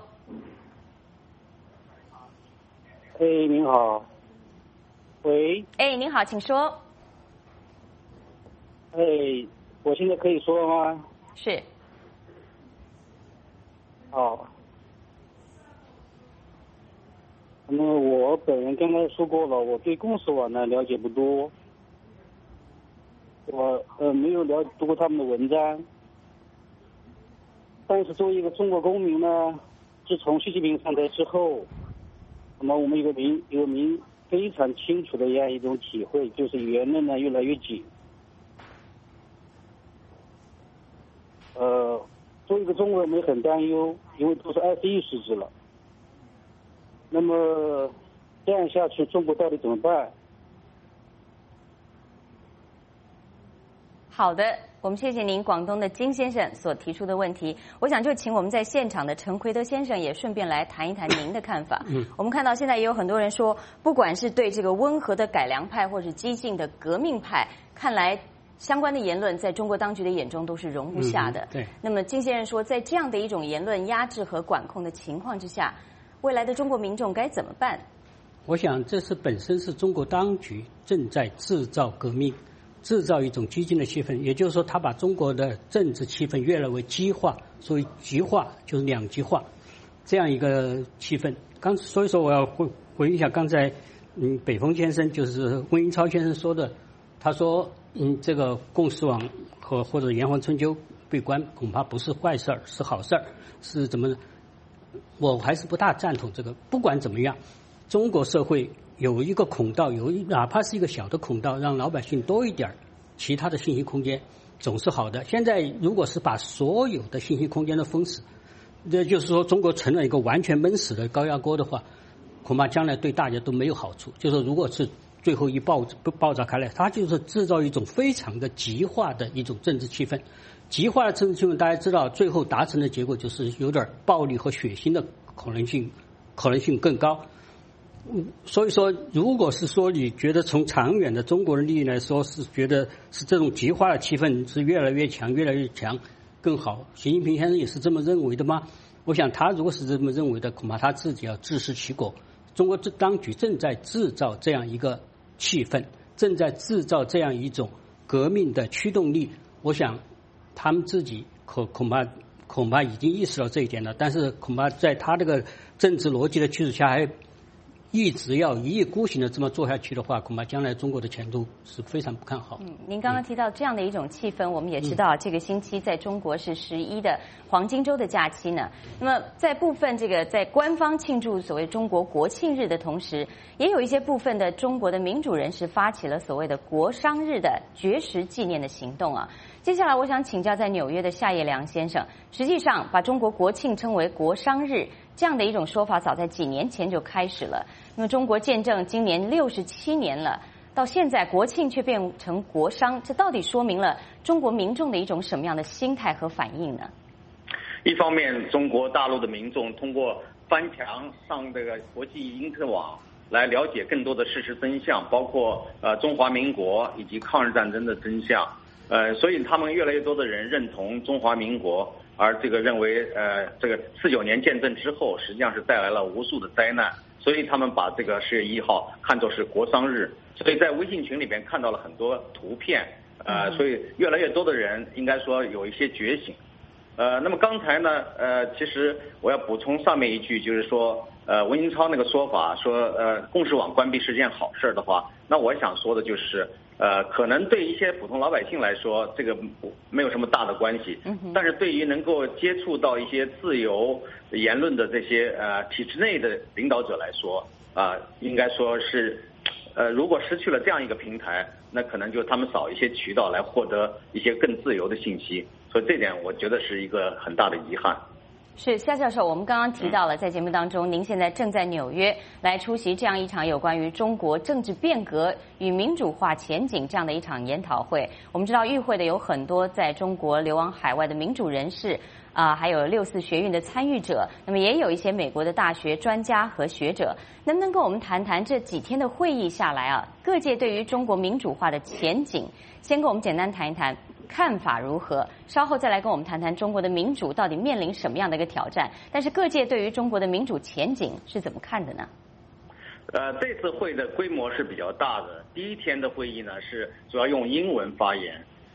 嘿，您好。喂， 哎，您好，请说。 哎，我现在可以说了吗？ 是。 好。那么我本人刚才说过了，我对公司网呢了解不多，我呃没有了读过他们的文章。但是作为一个中国公民呢，自从习近平上台之后，那么我们有个民有个民非常清楚的这样一种体会，就是言论呢越来越紧。呃，作为一个中国人，我们也很担忧，因为都是二十一世纪了。那么这样下去，中国到底怎么办？ 好的，我们谢谢您，广东的金先生所提出的问题。我想就请我们在现场的陈奎德先生也顺便来谈一谈您的看法。嗯，我们看到现在也有很多人说，不管是对这个温和的改良派，或是激进的革命派，看来相关的言论在中国当局的眼中都是容不下的。 嗯、对。 那么金先生说，在这样的一种言论压制和管控的情况之下，未来的中国民众该怎么办？ 我想这是本身是中国当局正在制造革命，制造一种激进的气氛，也就是说他把中国的政治气氛越来越激化，所以极化就是两极化这样一个气氛。刚所以说我要回回应一下刚才嗯北风先生就是温英超先生说的，他说嗯这个共识网和或者炎黄春秋被关恐怕不是坏事儿，是好事儿，是怎么？我还是不大赞同这个。不管怎么样，中国社会有一个孔道，有一哪怕是一个小的孔道，让老百姓多一点其他的信息空间，总是好的。现在如果是把所有的信息空间都封死，那就是说中国成了一个完全闷死的高压锅的话，恐怕将来对大家都没有好处。就是说如果是最后一爆爆炸开来，它就是制造一种非常的极化的一种政治气氛。极化的政治气氛，大家知道，最后达成的结果就是有点暴力和血腥的可能性，可能性更高。嗯，所以说，如果是说你觉得从长远的中国人利益来说，是觉得是这种极化的气氛是越来越强，越来越强更好。习近平先生也是这么认为的吗？我想他如果是这么认为的，恐怕他自己要自食其果。中国当局正在制造这样一个气氛，正在制造这样一种革命的驱动力。我想他们自己恐恐怕恐怕已经意识到这一点了，但是恐怕在他这个政治逻辑的驱使下，还一直要一意孤行的这么做下去的话，恐怕将来中国的前途是非常不看好。 嗯，您刚刚提到这样的一种气氛，嗯、我们也知道这个星期在中国是十一的黄金周的假期呢。那么在部分这个在官方庆祝所谓中国国庆日的同时，也有一些部分的中国的民主人士发起了所谓的国殇日的绝食纪念的行动啊。接下来我想请教在纽约的夏业良先生，实际上把中国国庆称为国殇日这样的一种说法，早在几年前就开始了。那么中国见证今年六十七年了，到现在国庆却变成国殇，这到底说明了中国民众的一种什么样的心态和反应呢？ 一方面，中国大陆的民众通过翻墙上这个国际因特网来了解更多的事实真相，包括呃中华民国以及抗日战争的真相。呃，所以他们越来越多的人认同中华民国，而这个认为呃这个四九年建政之后，实际上是带来了无数的灾难，所以他们把这个十月一号看作是国殇日。所以在微信群里边看到了很多图片，呃，所以越来越多的人应该说有一些觉醒。呃，那么刚才呢，呃，其实我要补充上面一句，就是说，呃，文英超那个说法说，呃，共识网关闭是件好事的话，那我想说的就是。呃，可能对一些普通老百姓来说，这个没有什么大的关系。嗯。但是对于能够接触到一些自由言论的这些呃体制内的领导者来说，啊、呃，应该说是，呃，如果失去了这样一个平台，那可能就他们少一些渠道来获得一些更自由的信息。所以这点我觉得是一个很大的遗憾。 是夏教授，我们刚刚提到了，在节目当中，您现在正在纽约来出席这样一场有关于中国政治变革与民主化前景这样的一场研讨会。我们知道与会的有很多在中国流亡海外的民主人士啊、呃，还有六四学运的参与者，那么也有一些美国的大学专家和学者。能不能跟我们谈谈这几天的会议下来啊，各界对于中国民主化的前景，先跟我们简单谈一谈。看法如何？稍后再来跟我们谈谈中国的民主到底面临什么样的一个挑战？但是各界对于中国的民主前景是怎么看的呢？ 呃，这次会的规模是比较大的。第一天的会议呢是主要用英文发言，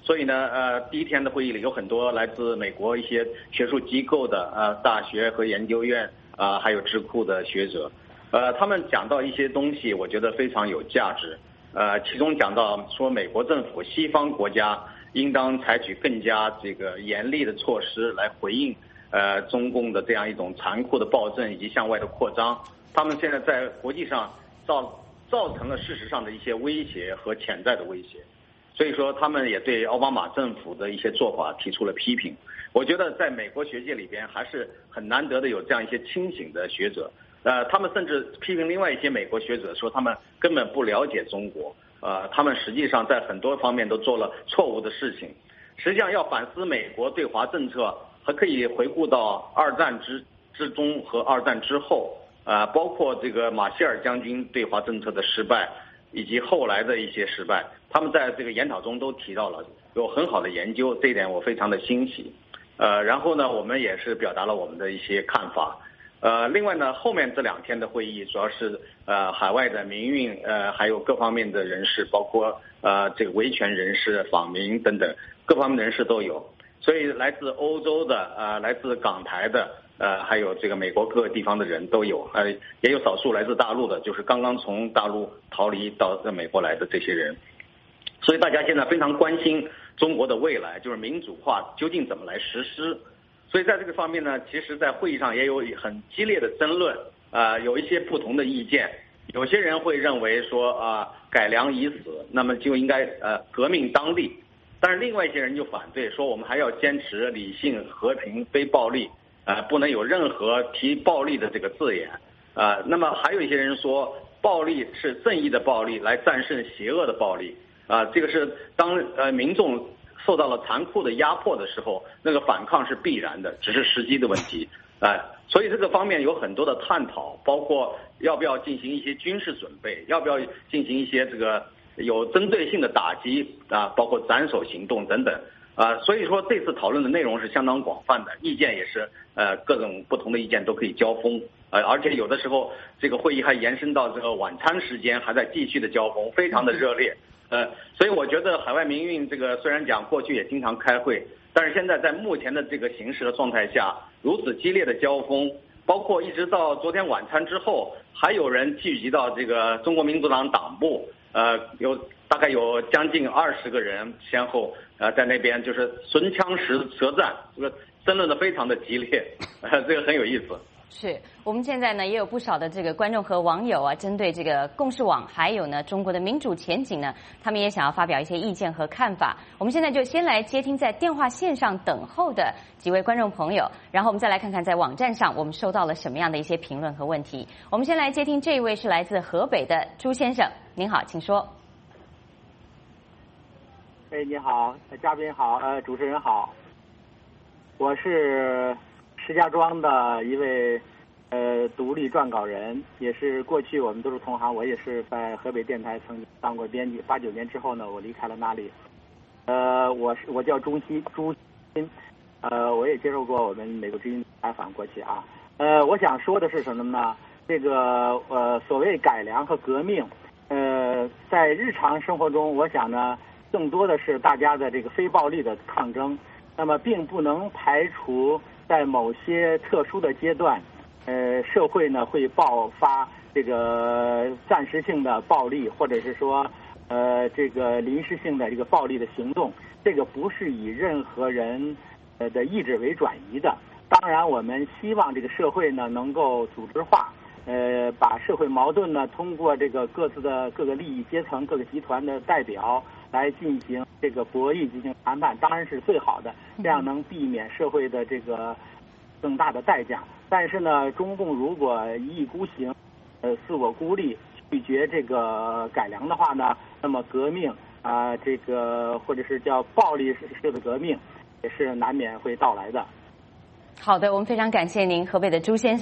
所以呢，呃，第一天的会议里有很多来自美国一些学术机构的呃大学和研究院啊、呃，还有智库的学者，呃，他们讲到一些东西，我觉得非常有价值。呃，其中讲到说，美国政府、西方国家应当采取更加这个严厉的措施来回应呃中共的这样一种残酷的暴政以及向外的扩张。他们现在在国际上造造成了事实上的一些威胁和潜在的威胁。所以说，他们也对奥巴马政府的一些做法提出了批评。我觉得在美国学界里边还是很难得的有这样一些清醒的学者。呃，他们甚至批评另外一些美国学者说，他们根本不了解中国。呃，他们实际上在很多方面都做了错误的事情。实际上，要反思美国对华政策，还可以回顾到二战之之中和二战之后，呃，包括这个马歇尔将军对华政策的失败，以及后来的一些失败。他们在这个研讨中都提到了，有很好的研究，这一点我非常的欣喜。呃，然后呢，我们也是表达了我们的一些看法。呃，另外呢，后面这两天的会议主要是呃海外的民运，呃还有各方面的人士，包括呃这个维权人士、访民等等各方面的人士都有。所以来自欧洲的、呃来自港台的、呃还有这个美国各个地方的人都有，呃也有少数来自大陆的，就是刚刚从大陆逃离到美国来的这些人。所以大家现在非常关心中国的未来，就是民主化究竟怎么来实施。所以在这个方面呢，其实在会议上也有很激烈的争论，呃，有一些不同的意见。有些人会认为说啊、呃，改良已死，那么就应该呃革命当立。但是另外一些人就反对说，我们还要坚持理性、和平、非暴力，呃，不能有任何提暴力的这个字眼。呃，那么还有一些人说，暴力是正义的暴力，来战胜邪恶的暴力。啊、呃，这个是当呃民众受到了残酷的压迫的时候，那个反抗是必然的，只是时机的问题。哎、呃，所以这个方面有很多的探讨，包括要不要进行一些军事准备，要不要进行一些这个有针对性的打击啊，包括斩首行动等等啊、呃。所以说这次讨论的内容是相当广泛的，意见也是呃各种不同的意见都可以交锋。呃，而且有的时候这个会议还延伸到这个晚餐时间，还在继续的交锋，非常的热烈。呃，所以我觉得海外民运这个虽然讲过去也经常开会，但是现在在目前的这个形势的状态下，如此激烈的交锋，包括一直到昨天晚餐之后，还有人聚集到这个中国民主党党部，呃，有大概有将近二十个人先后呃在那边就是唇枪舌舌战，这个争论的非常的激烈，呃，这个很有意思。 是我们现在呢也有不少的这个观众和网友啊，针对这个共视网还有呢中国的民主前景呢，他们也想要发表一些意见和看法。我们现在就先来接听在电话线上等候的几位观众朋友，然后我们再来看看在网站上我们收到了什么样的一些评论和问题。我们先来接听这一位是来自河北的朱先生，您好，请说。 哎，你好，嘉宾好，呃，主持人好，我是石家庄的一位呃独立撰稿人，也是过去我们都是同行，我也是在河北电台曾经当过编辑，八九年之后呢，我离开了那里。呃，我是我叫朱鑫，朱鑫，呃，我也接受过我们美国之音采访过去啊。呃，我想说的是什么呢？这个呃所谓改良和革命，呃，在日常生活中，我想呢，更多的是大家的这个非暴力的抗争，那么并不能排除在某些特殊的阶段，呃，社会呢会爆发这个暂时性的暴力，或者是说，呃，这个临时性的这个暴力的行动，这个不是以任何人呃的意志为转移的。当然，我们希望这个社会呢能够组织化，呃，把社会矛盾呢通过这个各自的各个利益阶层、各个集团的代表来进行这个博弈、进行谈判，当然是最好的，这样能避免社会的这个更大的代价。但是呢，中共如果一意孤行，呃，肆我孤立，拒绝这个改良的话呢，那么革命啊、呃，这个或者是叫暴力式的革命，也是难免会到来的。 好的，我们非常感谢您，河北的朱先生。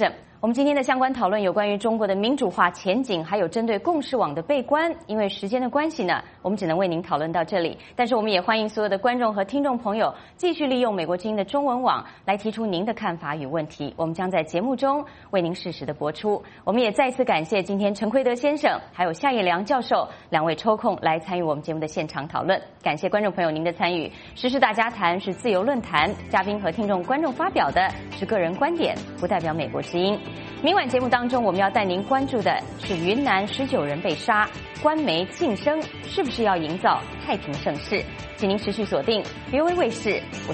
我们今天的相关讨论有关于中国的民主化前景，还有针对共识网的闭关。因为时间的关系呢，我们只能为您讨论到这里。但是我们也欢迎所有的观众和听众朋友继续利用美国之音的中文网来提出您的看法与问题，我们将在节目中为您适时的播出。我们也再次感谢今天陈奎德先生还有夏业良教授两位抽空来参与我们节目的现场讨论。感谢观众朋友您的参与。时事大家谈是自由论坛，嘉宾和听众观众发表的是个人观点，不代表美国之音。明晚节目当中，我们要带您关注的是云南十九人被杀，官媒晋升是不是要营造太平盛世？请您持续锁定 V O A 卫视，我是。